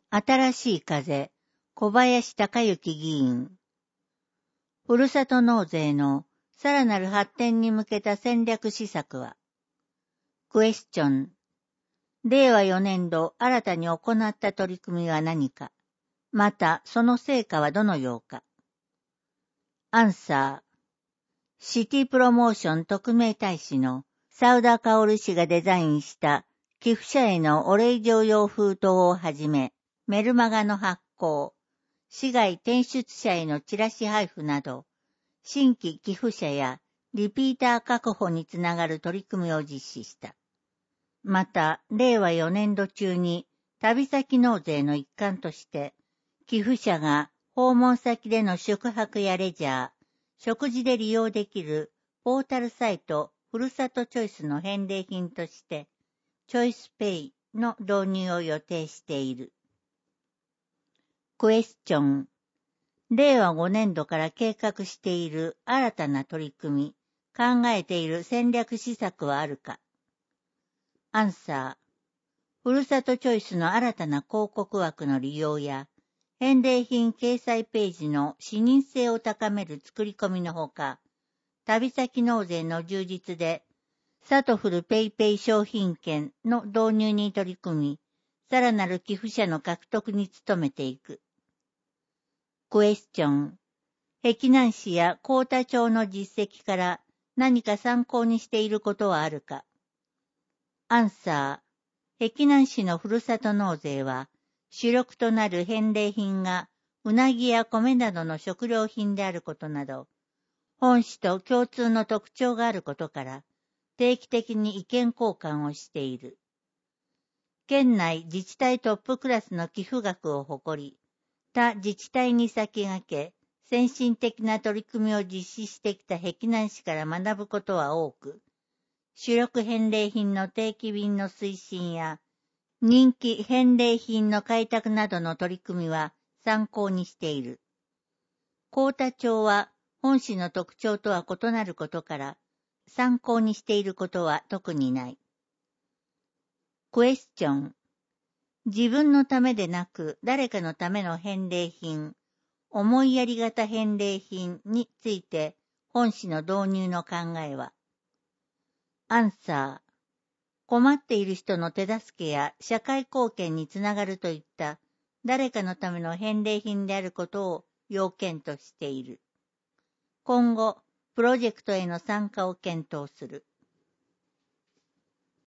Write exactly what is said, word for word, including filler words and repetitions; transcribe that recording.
新しい風、小林孝之議員。ふるさと納税のさらなる発展に向けた戦略施策は、クエスチョン。れいわよねんど新たに行った取り組みは何か、またその成果はどのようか。アンサー。シティプロモーション特命大使のサウダカオル氏がデザインした寄付者へのお礼状用封筒をはじめ、メルマガの発行、市外転出者へのチラシ配布など、新規寄付者やリピーター確保につながる取り組みを実施した。また、れいわよねんど中に旅先納税の一環として、寄付者が訪問先での宿泊やレジャー、食事で利用できるポータルサイトふるさとチョイスの返礼品として、チョイスペイの導入を予定している。クエスチョン。れいわごねんどから計画している新たな取り組み、考えている戦略施策はあるか。アンサー。ふるさとチョイスの新たな広告枠の利用や、返礼品掲載ページの視認性を高める作り込みのほか、旅先納税の充実で、サトフルペイペイ商品券の導入に取り組み、さらなる寄付者の獲得に努めていく。クエスチョン。碧南市や幸田町の実績から何か参考にしていることはあるか。アンサー。碧南市のふるさと納税は、主力となる返礼品がうなぎや米などの食料品であることなど、本市と共通の特徴があることから、定期的に意見交換をしている。県内自治体トップクラスの寄付額を誇り、他自治体に先駆け、先進的な取り組みを実施してきた碧南市から学ぶことは多く、主力返礼品の定期便の推進や、人気返礼品の開拓などの取り組みは参考にしている。幸田町は本市の特徴とは異なることから、参考にしていることは特にない。クエスチョン。自分のためでなく誰かのための返礼品、思いやり型返礼品について本市の導入の考えは。アンサー。困っている人の手助けや社会貢献につながるといった誰かのための返礼品であることを要件としている。今後、プロジェクトへの参加を検討する。